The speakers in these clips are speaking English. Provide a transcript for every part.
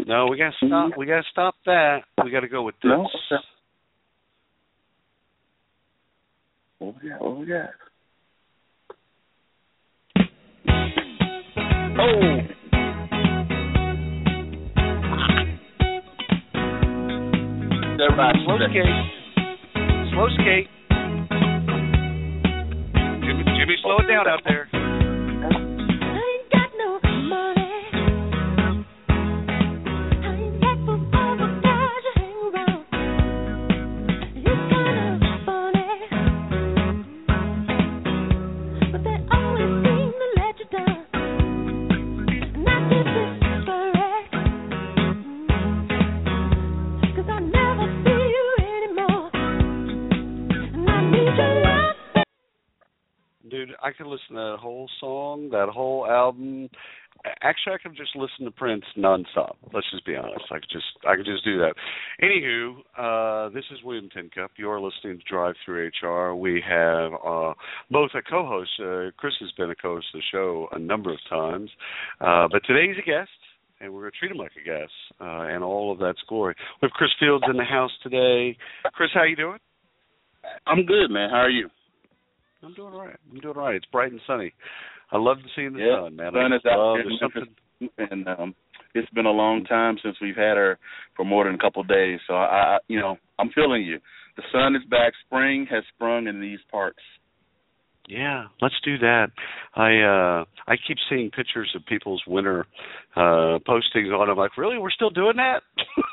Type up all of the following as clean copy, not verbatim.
No, we gotta stop. We gotta stop that. We gotta go with this. No. Okay. What we got? What we got? Oh. Slow skate. Slow skate. Jimmy, slow it down out there. Dude, I could listen to that whole song, that whole album. Actually, I could just listen to Prince nonstop. Let's just be honest. I could just do that. Anywho, this is William Tincup. You're listening to Drive Through HR. We have both a co-host. Chris has been a co-host of the show a number of times, but today he's a guest, and we're going to treat him like a guest, and all of that's glory. We have Chris Fields in the house today. Chris, how you doing? I'm good, man. How are you? I'm doing all right. It's bright and sunny. I love seeing the sun, man. The sun is out here, and it's been a long time since we've had her for more than a couple of days. So I'm feeling you. The sun is back. Spring has sprung in these parts. Yeah, let's do that. I keep seeing pictures of people's winter postings on. I'm like, really? We're still doing that?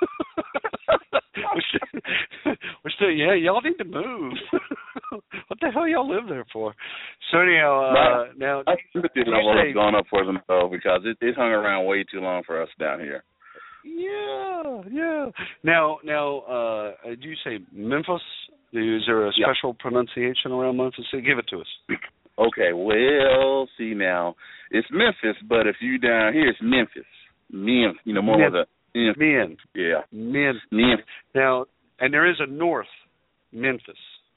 we're still. Yeah, y'all need to move. What the hell y'all live there for? So anyhow, now I think it's gone up for them though, because it hung around way too long for us down here. Yeah. Now, do you say Memphis? Is there a special pronunciation around Memphis? Give it to us. Okay, well, see now, it's Memphis, but if you down here, it's Memphis. More of the Men. Yeah. Men. Now, and there is a North Memphis.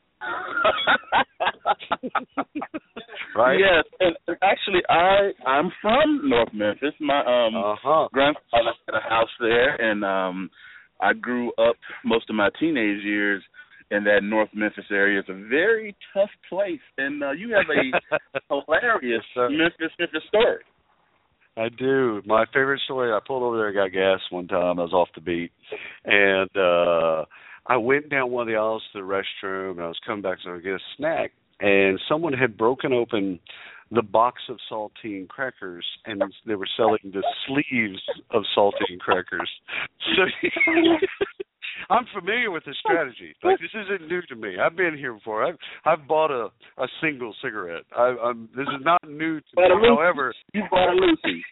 Right? Yes, and actually, I'm from North Memphis. My grandfather had a house there, and I grew up most of my teenage years in that North Memphis area. It's a very tough place, and you have a hilarious Memphis story. I do. My favorite story, I pulled over there and got gas one time. I was off the beat. And I went down one of the aisles to the restroom, and I was coming back to get a snack, and someone had broken open the box of saltine crackers, and they were selling the sleeves of saltine crackers. So I'm familiar with the strategy. Like, this isn't new to me. I've been here before. I've bought a single cigarette. This is not new to me. However, you bought a Lucy.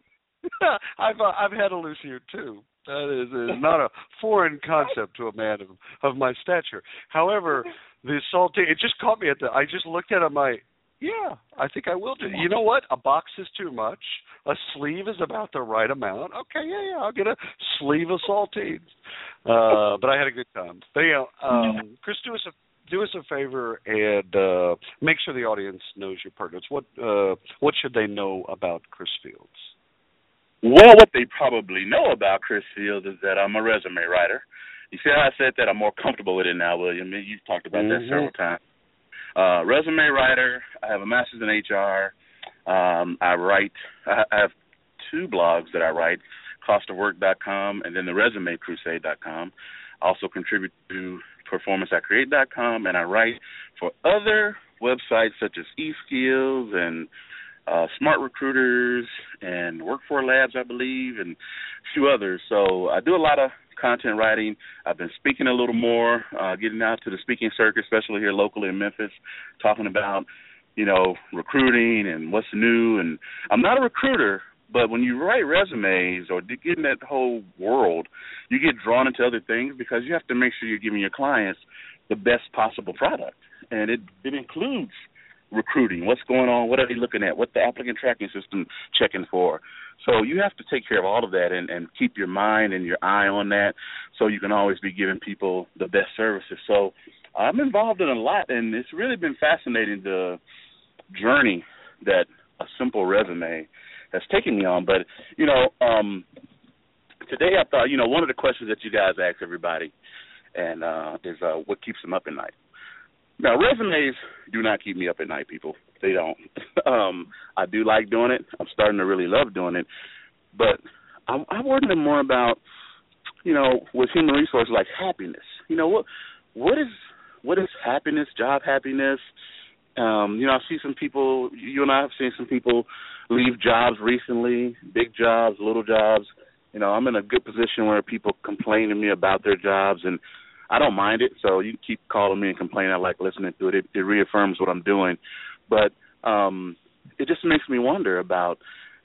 I've had a Lucy or two. That is not a foreign concept to a man of my stature. However, the saltine, it just caught me I just looked at it, I'm like, yeah, I think I will do. You know what? A box is too much. A sleeve is about the right amount. Okay, yeah, I'll get a sleeve of saltines. But I had a good time. But Chris, do us a favor and make sure the audience knows your partners. What should they know about Chris Fields? Well, what they probably know about Chris Fields is that I'm a resume writer. You see how I said that? I'm more comfortable with it now, William. You've talked about that several times. Resume writer. I have a master's in HR. I have two blogs that I write, costofwork.com and then the resumecrusade.com. I also contribute to performanceicreate.com, and I write for other websites such as eSkills and Smart Recruiters and Work4 Labs, I believe, and a few others. So I do a lot of content writing. I've been speaking a little more, getting out to the speaking circuit, especially here locally in Memphis, talking about, recruiting and what's new. And I'm not a recruiter, but when you write resumes or get in that whole world, you get drawn into other things because you have to make sure you're giving your clients the best possible product. And it includes recruiting, what's going on, what are they looking at, what the applicant tracking system checking for. So you have to take care of all of that and keep your mind and your eye on that so you can always be giving people the best services. So I'm involved in a lot, and it's really been fascinating, the journey that a simple resume has taken me on. But, today I thought, one of the questions that you guys ask everybody and is what keeps them up at night. Now, resumes do not keep me up at night, people. They don't. I do like doing it. I'm starting to really love doing it. But I'm wondering more about, with human resources, like happiness. What is happiness, job happiness? I see some people, you and I have seen some people leave jobs recently, big jobs, little jobs. I'm in a good position where people complain to me about their jobs, and I don't mind it. So you can keep calling me and complaining. I like listening to it. It reaffirms what I'm doing. But it just makes me wonder about,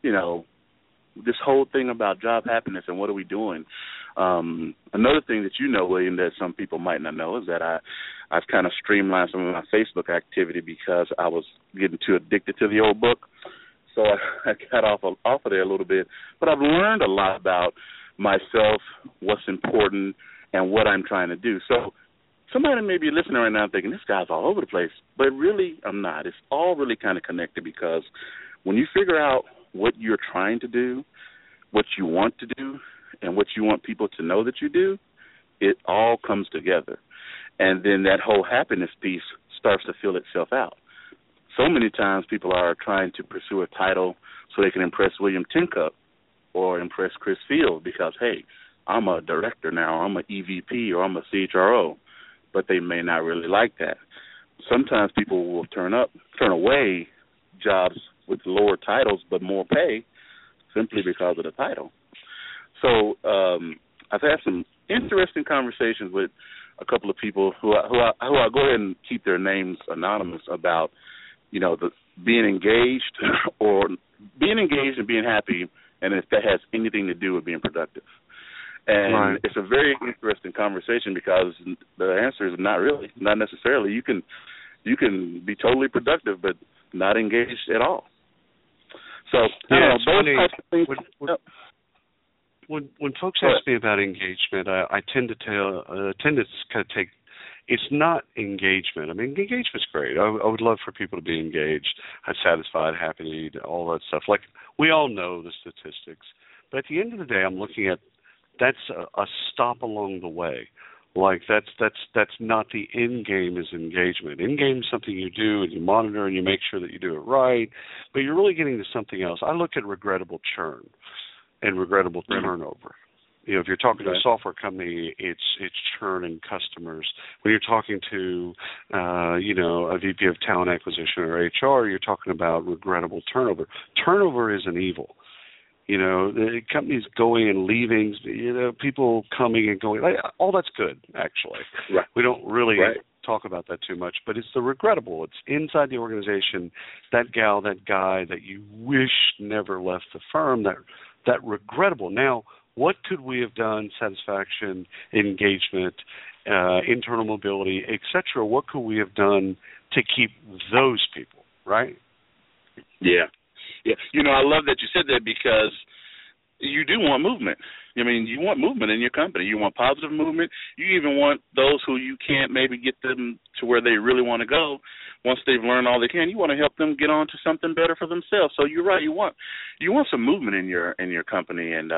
this whole thing about job happiness and what are we doing. Another thing that William, that some people might not know is that I've kind of streamlined some of my Facebook activity because I was getting too addicted to the old book. So I got off of there a little bit. But I've learned a lot about myself, what's important, and what I'm trying to do. So somebody may be listening right now thinking, this guy's all over the place. But really, I'm not. It's all really kind of connected because when you figure out what you're trying to do, what you want to do, and what you want people to know that you do, it all comes together. And then that whole happiness piece starts to fill itself out. So many times people are trying to pursue a title so they can impress William Tincup or impress Chris Field because, hey, I'm a director now, or I'm an EVP, or I'm a CHRO, but they may not really like that. Sometimes people will turn away jobs with lower titles but more pay simply because of the title. So I've had some interesting conversations with a couple of people who I'll go ahead and keep their names anonymous about, the being engaged and being happy, and if that has anything to do with being productive. And right. It's a very interesting conversation because the answer is not really, not necessarily. You can be totally productive but not engaged at all. So those types of things. When folks ask me about engagement, I tend to kind of take. It's not engagement. I mean, engagement's great. I would love for people to be engaged, satisfied, happy, all that stuff. Like we all know the statistics, but at the end of the day, I'm looking at that's a stop along the way. Like that's not the end game is engagement. End game is something you do and you monitor and you make sure that you do it right, but you're really getting to something else. I look at regrettable churn and regrettable turnover. If you're talking to a software company, it's churn in customers. When you're talking to, a VP of talent acquisition or HR, you're talking about regrettable turnover. Turnover is an evil. The companies going and leaving, people coming and going, all that's good, actually. Right. We don't really talk about that too much, but it's the regrettable. It's inside the organization, that gal, that guy that you wish never left the firm, that regrettable. Now, what could we have done, satisfaction, engagement, internal mobility, et cetera, what could we have done to keep those people, right? Yeah. Yeah, I love that you said that because you do want movement. I mean, you want movement in your company. You want positive movement. You even want those who you can't maybe get them to where they really want to go. Once they've learned all they can, you want to help them get on to something better for themselves. So you're right. You want some movement in your company, and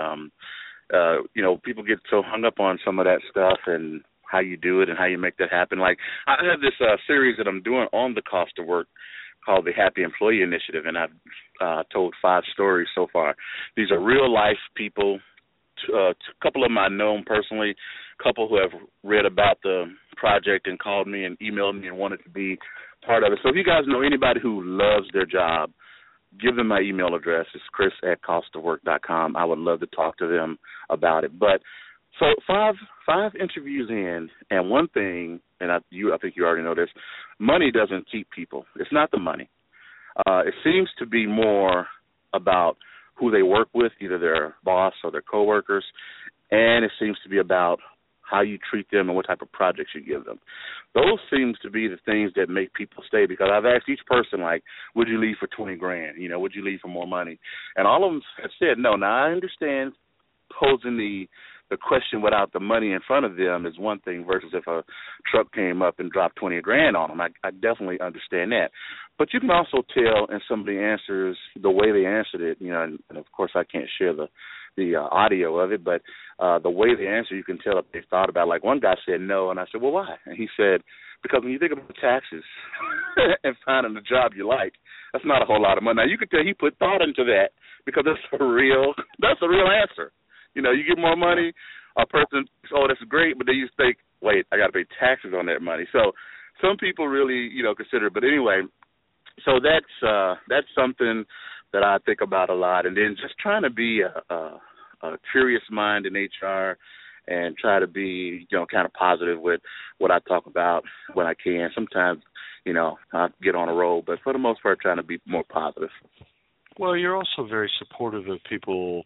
people get so hung up on some of that stuff and how you do it and how you make that happen. Like I have this series that I'm doing on the cost of work called the Happy Employee Initiative, and I've told 5 stories so far. These are real-life people. A couple of them I know personally, a couple who have read about the project and called me and emailed me and wanted to be part of it. So if you guys know anybody who loves their job, give them my email address. It's chris@costofwork.com. I would love to talk to them about it. But so five interviews in, and one thing, and I think you already know this, money doesn't keep people. It's not the money. It seems to be more about who they work with, either their boss or their coworkers, and it seems to be about how you treat them and what type of projects you give them. Those seems to be the things that make people stay, because I've asked each person, like, would you leave for $20,000? Would you leave for more money? And all of them have said no. Now, I understand posing the question without the money in front of them is one thing versus if a truck came up and dropped $20,000 on them. I definitely understand that. But you can also tell in some of the answers the way they answered it, and of course I can't share the audio of it, but the way they answer, you can tell if they thought about it. Like one guy said no, and I said, well, why? And he said, because when you think about taxes and finding a job you like, that's not a whole lot of money. Now you can tell he put thought into that because that's a real answer. You get more money, a person, oh, that's great, but then you think, wait, I got to pay taxes on that money. So some people really, consider it. But anyway, so that's something that I think about a lot. And then just trying to be a curious mind in HR and try to be, kind of positive with what I talk about when I can. Sometimes, I get on a roll, but for the most part, trying to be more positive. Well, you're also very supportive of people.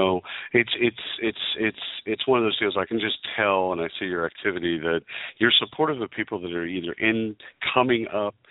It's one of those deals. I can just tell, and I see your activity, that you're supportive of people that are either coming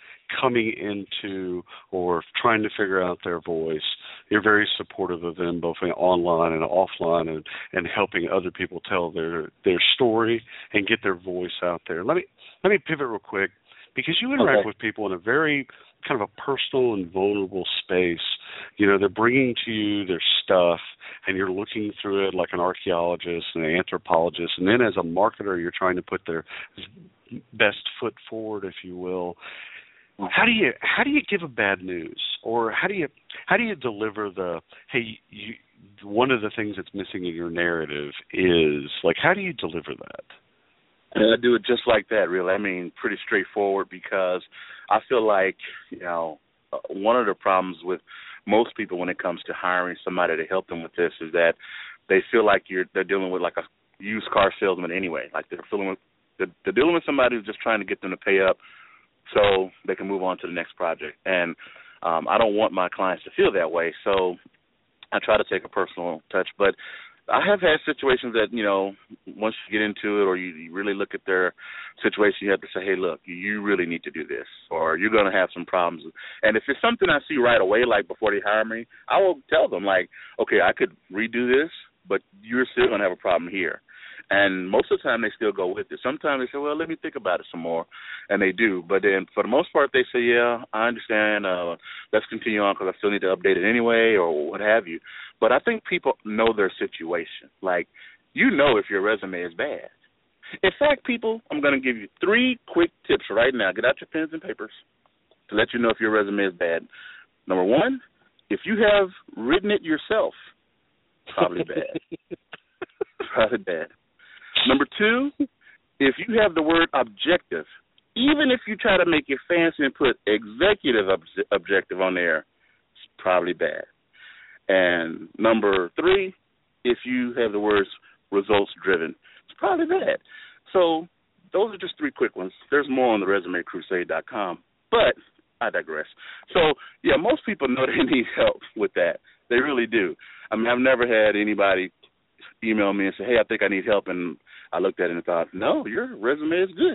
into, or trying to figure out their voice. You're very supportive of them, both online and offline, and helping other people tell their story and get their voice out there. Let me pivot real quick, because you interact with people in a very kind of a personal and vulnerable space. They're bringing to you their stuff, and you're looking through it like an archaeologist and an anthropologist, and then as a marketer, you're trying to put their best foot forward, if you will. How do you give a bad news, or how do you deliver the, hey, one of the things that's missing in your narrative is, like, how do you deliver that? I do it just like that, really. I mean, pretty straightforward, because I feel like, one of the problems with most people when it comes to hiring somebody to help them with this is that they feel like they're dealing with like a used car salesman anyway. Like they're dealing with somebody who's just trying to get them to pay up so they can move on to the next project. And I don't want my clients to feel that way, so I try to take a personal touch. But I have had situations that, once you get into it or you really look at their situation, you have to say, hey, look, you really need to do this, or you're going to have some problems. And if it's something I see right away, like before they hire me, I will tell them, like, okay, I could redo this, but you're still going to have a problem here. And most of the time they still go with it. Sometimes they say, well, let me think about it some more, and they do. But then for the most part they say, yeah, I understand, let's continue on because I still need to update it anyway or what have you. But I think people know their situation. Like, if your resume is bad. In fact, people, I'm going to give you 3 quick tips right now. Get out your pens and papers to let you know if your resume is bad. Number 1, if you have written it yourself, probably bad. Probably bad. Number 2, if you have the word objective, even if you try to make it fancy and put executive objective on there, it's probably bad. And number 3, if you have the words results driven, it's probably bad. So those are just 3 quick ones. There's more on the ResumeCrusade.com, but I digress. So, yeah, most people know they need help with that. They really do. I mean, I've never had anybody email me and say, hey, I think I need help, and I looked at it and thought, no, your resume is good.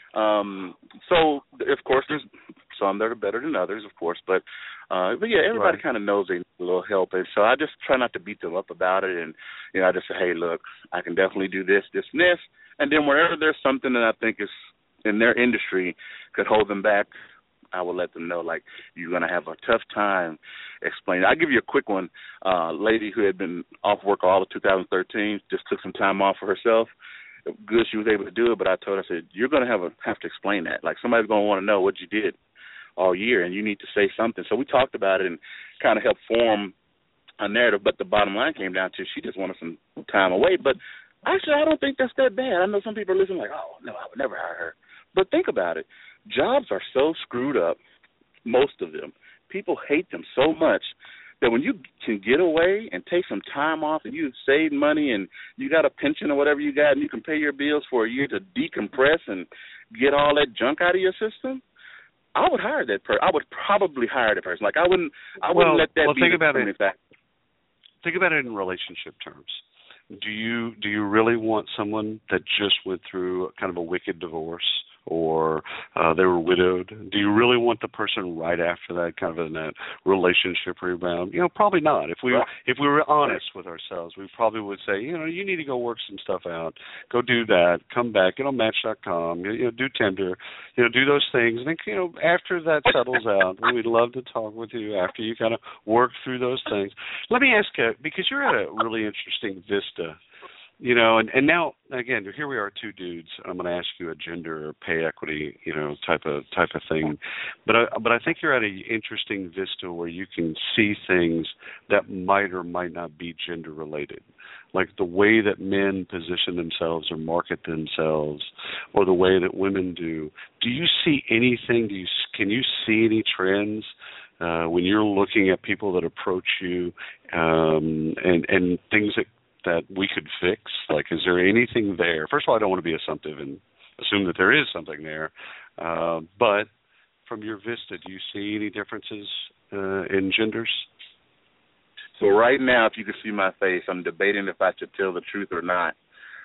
So, of course, there's some that are better than others, of course, but yeah, everybody kind of knows they need a little help, and so I just try not to beat them up about it, and I just say, hey, look, I can definitely do this, this, and this, and then wherever there's something that I think is in their industry could hold them back, I will let them know, like, you're going to have a tough time explaining. I'll give you a quick one. Lady who had been off work all of 2013 just took some time off for herself. Good, she was able to do it, but I told her, I said, you're going to have to explain that. Like, somebody's going to want to know what you did all year, and you need to say something. So we talked about it and kind of helped form a narrative, but the bottom line came down to she just wanted some time away. But actually, I don't think that's that bad. I know some people are listening like, oh, no, I would never hire her. But think about it. Jobs are so screwed up, most of them. People hate them so much that when you can get away and take some time off and you've saved money and you got a pension or whatever you got and you can pay your bills for a year to decompress and get all that junk out of your system, I would hire that person. I would probably hire that person. Like, I wouldn't let that be the determining factor. Think about it in relationship terms. Do you really want someone that just went through kind of a wicked divorce, or they were widowed. Do you really want the person right after that, kind of in that relationship rebound? Probably not. If we were honest with ourselves, we probably would say, you need to go work some stuff out, go do that, come back, get on Match.com, do Tinder, do those things, and then after that settles out, we'd love to talk with you after you kind of work through those things. Let me ask you, because you're at a really interesting vista. And now again, here we are, two dudes. I'm going to ask you a gender or pay equity, type of thing. But I think you're at an interesting vista where you can see things that might or might not be gender related, like the way that men position themselves or market themselves, or the way that women do. Do you see anything? Can you see any trends when you're looking at people that approach you, and things that we could fix? Like, is there anything there? First of all, I don't want to be assumptive and assume that there is something there. But from your vista, do you see any differences in genders? So right now, if you could see my face, I'm debating if I should tell the truth or not.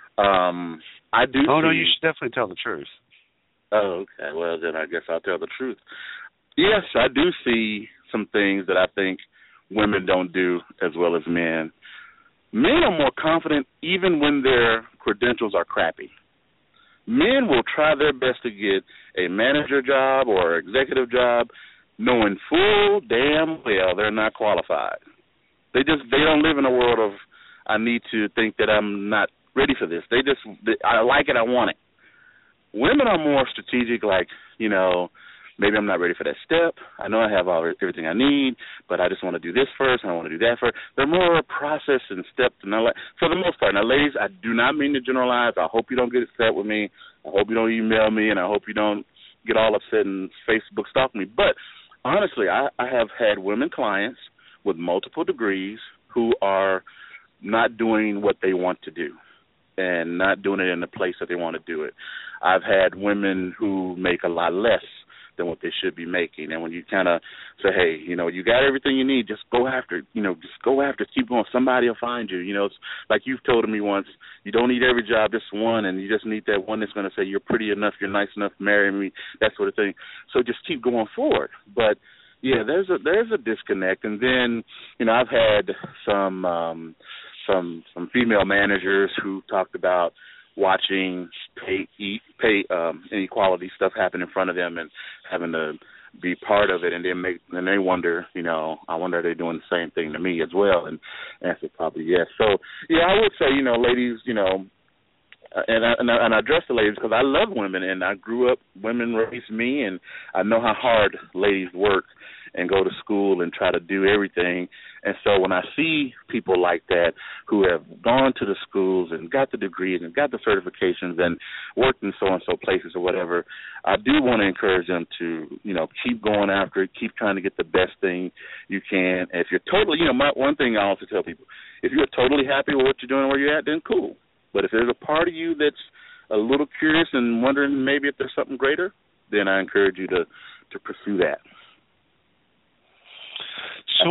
I do. Oh, no, you should definitely tell the truth. Oh, okay. Well, then I guess I'll tell the truth. Yes, I do see some things that I think women don't do as well as men. Men are more confident even when their credentials are crappy. Men will try their best to get a manager job or executive job knowing full damn well they're not qualified. They don't live in a world of, I need to think that I'm not ready for this. I like it, I want it. Women are more strategic, like, maybe I'm not ready for that step. I know I have everything I need, but I just want to do this first, and I want to do that first. They're more process and steps, for the most part. Now, ladies, I do not mean to generalize. I hope you don't get upset with me. I hope you don't email me, and I hope you don't get all upset and Facebook stalk me. But honestly, I have had women clients with multiple degrees who are not doing what they want to do and not doing it in the place that they want to do it. I've had women who make a lot less than what they should be making. And when you kind of say, hey, you got everything you need, just go after it. Just go after it. Keep going. Somebody will find you. It's like you've told me once, you don't need every job, just one, and you just need that one that's going to say you're pretty enough, you're nice enough, marry me, that sort of thing. So just keep going forward. But, yeah, there's a disconnect. And then, I've had some female managers who talked about watching pay inequality stuff happen in front of them and having to be part of it, and they wonder, I wonder are they doing the same thing to me as well? And answer probably yes. So yeah, I would say, ladies, and I address the ladies because I love women and I grew up, women raised me, and I know how hard ladies work and go to school and try to do everything. And so when I see people like that who have gone to the schools and got the degrees and got the certifications and worked in so-and-so places or whatever, I do want to encourage them to, keep going after it, keep trying to get the best thing you can. And if you're totally, one thing I also tell people, if you're totally happy with what you're doing and where you're at, then cool. But if there's a part of you that's a little curious and wondering maybe if there's something greater, then I encourage you to pursue that. So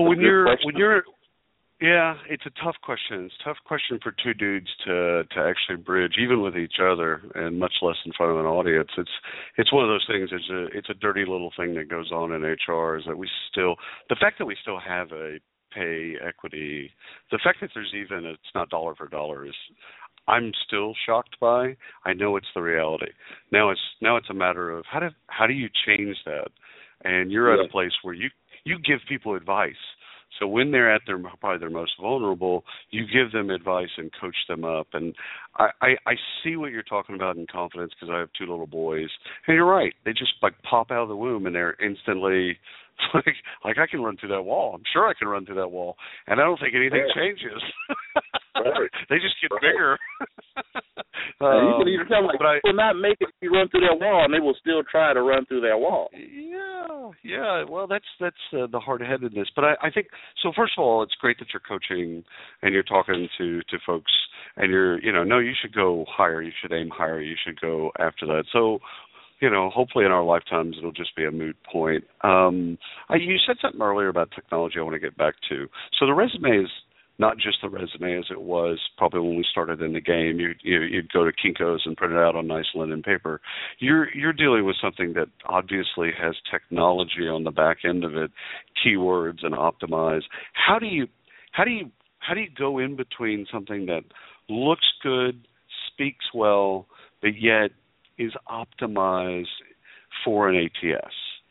yeah, it's a tough question. It's a tough question for two dudes to actually bridge, even with each other, and much less in front of an audience. It's one of those things. It's a dirty little thing that goes on in HR. Is that the fact that we still have a pay equity, the fact that there's even it's not dollar for dollar is, I'm still shocked by. I know it's the reality. Now it's a matter of how do you change that? And you're at a place where you give people advice. So when they're at probably their most vulnerable, you give them advice and coach them up. And I see what you're talking about in confidence because I have two little boys. And you're right. They just pop out of the womb and they're instantly like I can run through that wall. I'm sure I can run through that wall. And I don't think anything changes. Right. They just get bigger. You can even tell them, will not make it if you run through that wall, and they will still try to run through that wall. Yeah. Well, that's the hard-headedness. But I think so. First of all, it's great that you're coaching and you're talking to folks, and you should go higher. You should aim higher. You should go after that. So, hopefully in our lifetimes it'll just be a moot point. You said something earlier about technology I want to get back to. So the resume is not just the resume as it was probably when we started in the game. You'd go to Kinko's and print it out on nice linen paper. You're dealing with something that obviously has technology on the back end of it, keywords and optimize. How do you go in between something that looks good, speaks well, but yet is optimized for an ATS?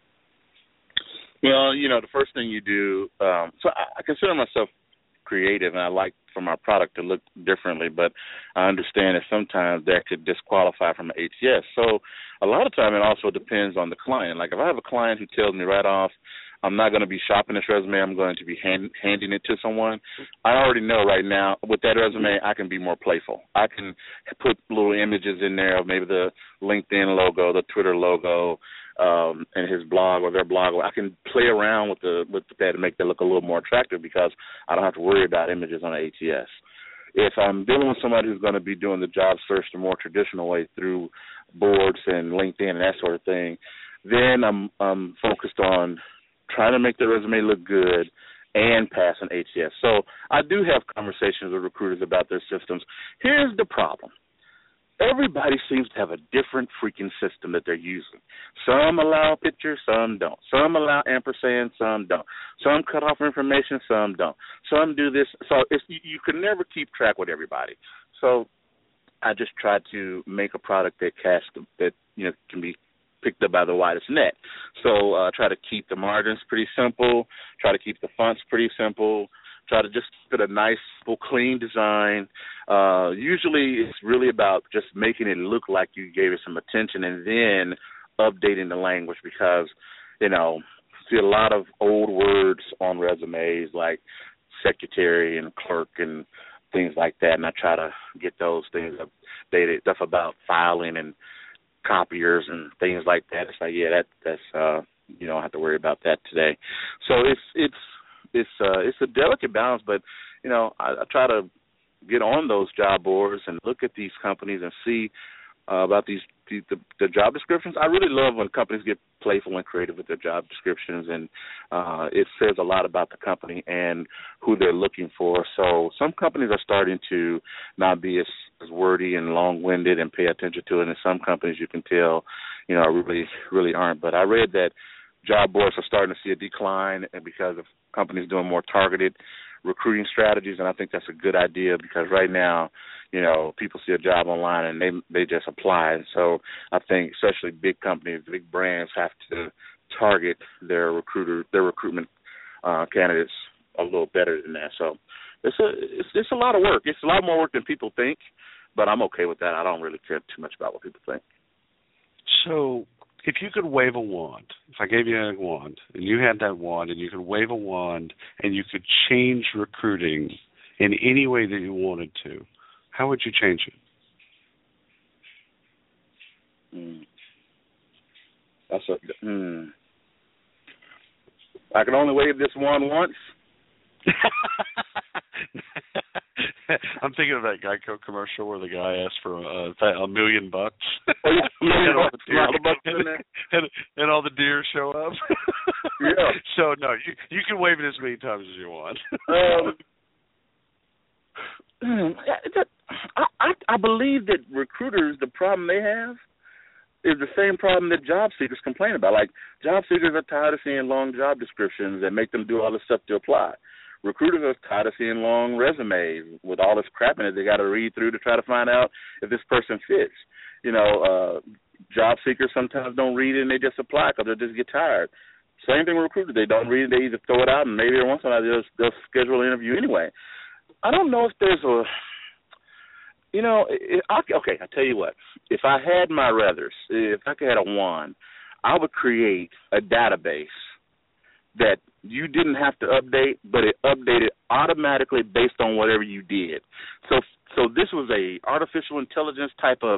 Well, the first thing you do, so I consider myself creative, and I like for my product to look differently, but I understand that sometimes that could disqualify from an ATS. So a lot of time it also depends on the client. Like if I have a client who tells me right off, I'm not going to be shopping this resume, I'm going to be handing it to someone, I already know right now with that resume I can be more playful. I can put little images in there of maybe the LinkedIn logo, the Twitter logo, and his blog or their blog. I can play around with that to make that look a little more attractive because I don't have to worry about images on an ATS. If I'm dealing with somebody who's going to be doing the job search the more traditional way through boards and LinkedIn and that sort of thing, then I'm focused on trying to make the resume look good and pass an ATS. So I do have conversations with recruiters about their systems. Here's the problem. Everybody seems to have a different freaking system that they're using. Some allow pictures, some don't. Some allow ampersand, some don't. Some cut off information, some don't. Some do this. So you can never keep track with everybody. So I just try to make a product that can be picked up by the widest net. So try to keep the margins pretty simple, try to keep the fonts pretty simple, try to just put a nice, clean design. Usually it's really about just making it look like you gave it some attention and then updating the language because, see a lot of old words on resumes like secretary and clerk and things like that, and I try to get those things updated, stuff about filing and copiers and things like that. It's like, that's you don't have to worry about that today. So it's a delicate balance, but I try to get on those job boards and look at these companies and see about the job descriptions. I really love when companies get playful and creative with their job descriptions, and it says a lot about the company and who they're looking for. So some companies are starting to not be as wordy and long-winded and pay attention to it, and some companies you can tell, really, really aren't. But I read that job boards are starting to see a decline and because of companies doing more targeted recruiting strategies, and I think that's a good idea because right now, people see a job online and they just apply. And so I think especially big companies, big brands have to target their recruitment candidates a little better than that. So it's a lot of work. It's a lot more work than people think, but I'm okay with that. I don't really care too much about what people think. So if you could wave a wand, if I gave you a wand and you had that wand and you could wave a wand and you could change recruiting in any way that you wanted to, how would you change it? I can only wave this wand once. I'm thinking of that Geico commercial where the guy asked for $1 million. And all the deer show up. Yeah. So no, you can wave it as many times as you want. I believe that recruiters, the problem they have is the same problem that job seekers complain about. Like, job seekers are tired of seeing long job descriptions that make them do all this stuff to apply. Recruiters are tired of seeing long resumes with all this crap in it they got to read through to try to find out if this person fits. Job seekers sometimes don't read it and they just apply because they just get tired. Same thing with recruiters. They don't read it, they either throw it out and maybe every once in a while they'll schedule an interview anyway. I don't know if there's okay, I'll tell you what. If I had my ruthers, if I could have a wand, I would create a database that you didn't have to update, but it updated automatically based on whatever you did. So this was a artificial intelligence type of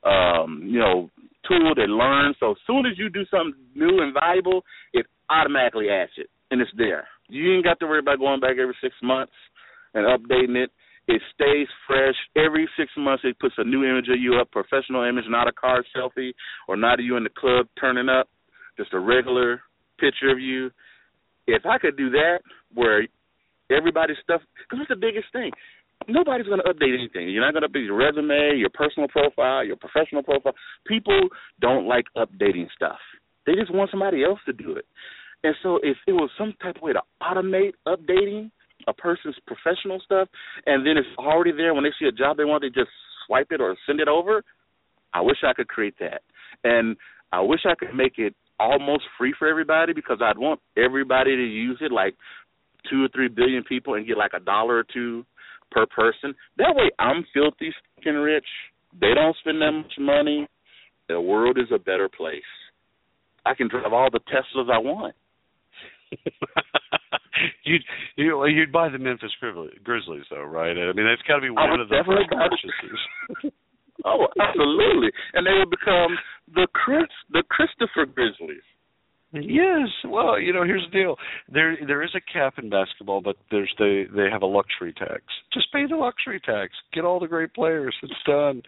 tool that learns. So as soon as you do something new and valuable, it automatically adds it, and it's there. You ain't got to worry about going back every 6 months and updating it. It stays fresh. Every 6 months it puts a new image of you up, professional image, not a car selfie, or not of you in the club turning up, just a regular picture of you. If I could do that where everybody's stuff, because it's the biggest thing. Nobody's going to update anything. You're not going to update your resume, your personal profile, your professional profile. People don't like updating stuff. They just want somebody else to do it. And so if it was some type of way to automate updating a person's professional stuff, and then it's already there when they see a job they want, they just swipe it or send it over, I wish I could create that. And I wish I could make it almost free for everybody, because I'd want everybody to use it, like 2 or 3 billion people, and get like $1 or $2 per person. That way I'm filthy stinking rich. They don't spend that much money. The world is a better place. I can drive all the Teslas I want. You'd buy the Memphis Grizzlies, though, right? I mean, that's got to be one of the first purchases. Oh, absolutely. And they would become the Christopher Grizzlies. Yes. Well, here's the deal. There is a cap in basketball, but they have a luxury tax. Just pay the luxury tax. Get all the great players. It's done.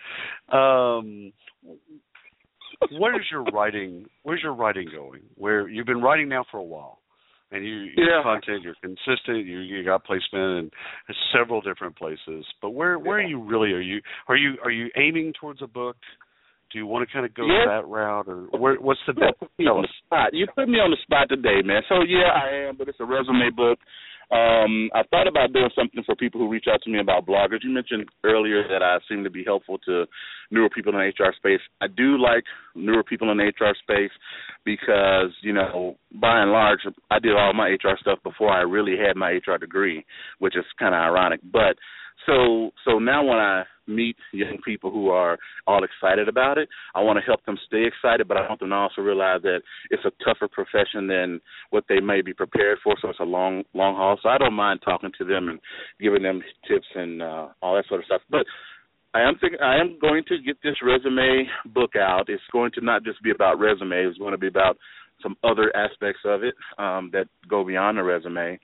Where's your writing going? Where you've been writing now for a while, and your content, you're consistent. You got placement in several different places. But where are you really? Are you aiming towards a book? Do you want to kind of go that route, or what's the best? On the spot. You put me on the spot today, man. So I am, but it's a resume book. I thought about doing something for people who reach out to me about bloggers. You mentioned earlier that I seem to be helpful to newer people in the HR space. I do like newer people in the HR space because, by and large, I did all my HR stuff before I really had my HR degree, which is kind of ironic. But so now when I meet young people who are all excited about it, I want to help them stay excited, but I want them to also realize that it's a tougher profession than what they may be prepared for, so it's a long haul. So I don't mind talking to them and giving them tips and all that sort of stuff. But I am going to get this resume book out. It's going to not just be about resume. It's going to be about some other aspects of it that go beyond the resume.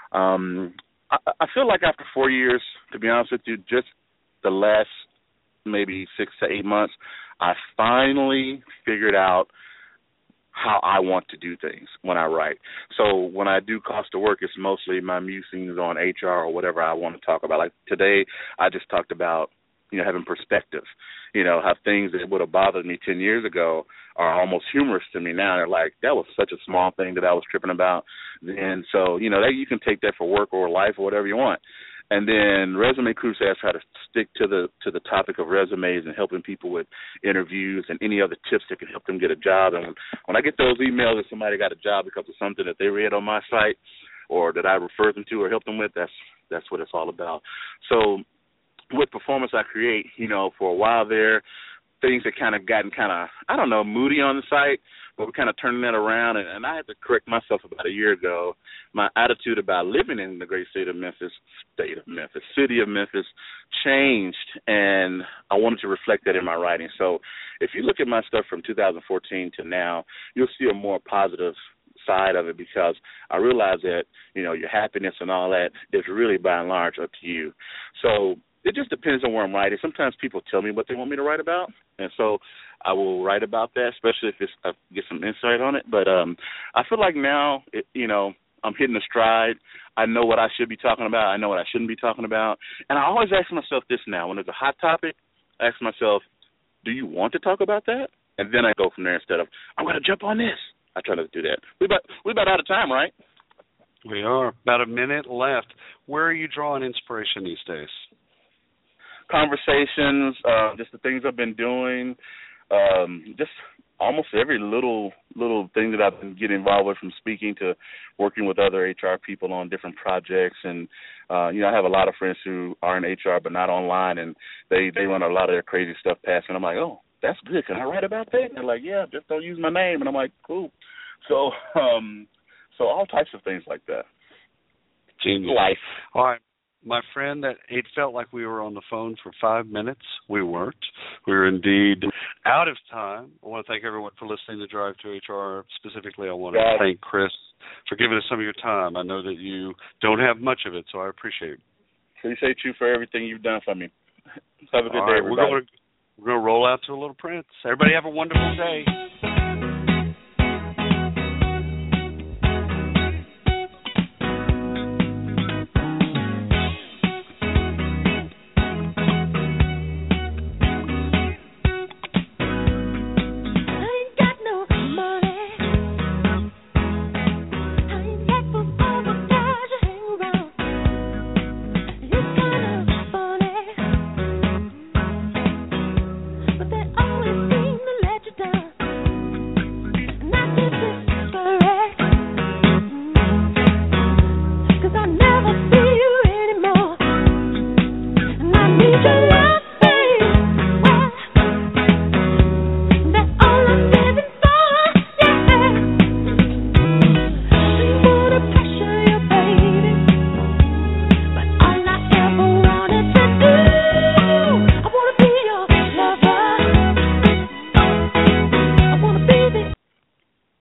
I feel like after 4 years, to be honest with you, just the last maybe 6 to 8 months, I finally figured out how I want to do things when I write. So when I do Cost of Work, it's mostly my musings on HR or whatever I want to talk about. Like today, I just talked about, having perspective, how things that would have bothered me 10 years ago are almost humorous to me now. They're like, that was such a small thing that I was tripping about. And so, that you can take that for work or life or whatever you want. And then Resume Crusade, try to stick to the topic of resumes and helping people with interviews and any other tips that can help them get a job. And when I get those emails that somebody got a job because of something that they read on my site or that I referred them to or helped them with, that's what it's all about. So with Performance I Create, for a while there, things had kind of gotten moody on the site, but we're kind of turning that around. And I had to correct myself about a year ago. My attitude about living in the great city of Memphis changed, and I wanted to reflect that in my writing. So if you look at my stuff from 2014 to now, you'll see a more positive side of it because I realize that, your happiness and all that is really by and large up to you. So it just depends on where I'm writing. Sometimes people tell me what they want me to write about, and so I will write about that, especially if I get some insight on it. But I feel like now, I'm hitting a stride. I know what I should be talking about. I know what I shouldn't be talking about. And I always ask myself this now. When there's a hot topic, I ask myself, do you want to talk about that? And then I go from there instead of, I'm going to jump on this. I try not to do that. We're about out of time, right? We are. About a minute left. Where are you drawing inspiration these days? Conversations, just the things I've been doing, just almost every little thing that I've been getting involved with, from speaking to working with other HR people on different projects. And, I have a lot of friends who are in HR but not online, and they run a lot of their crazy stuff past me. And I'm like, oh, that's good. Can I write about that? And they're like, yeah, just don't use my name. And I'm like, cool. So all types of things like that. Genius. Life. All right. My friend, that it felt like we were on the phone for 5 minutes. We weren't. We were indeed out of time. I want to thank everyone for listening to Drive to HR. Specifically, I want to thank Chris for giving us some of your time. I know that you don't have much of it, so I appreciate it. Appreciate you for everything you've done for me. Have a good day, everybody. We're going to roll out to a little Prince. Everybody have a wonderful day.